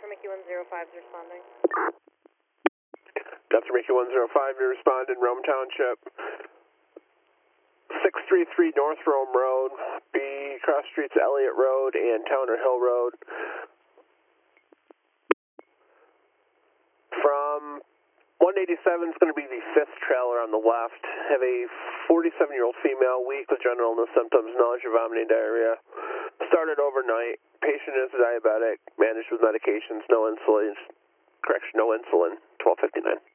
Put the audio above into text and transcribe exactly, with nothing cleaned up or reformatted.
Delta Mickey one zero five is responding. Delta Mickey one zero five, you respond in Rome Township. six three three North Rome Road, B cross streets Elliott Road and Towner Hill Road. From one eighty-seven is going to be the fifth trailer on the left. Have a forty-seven-year-old female, weak with general illness symptoms, nausea, vomiting, diarrhea. Started overnight. Patient is diabetic, managed with medications, no insulin. Correction, no insulin. twelve fifty-nine.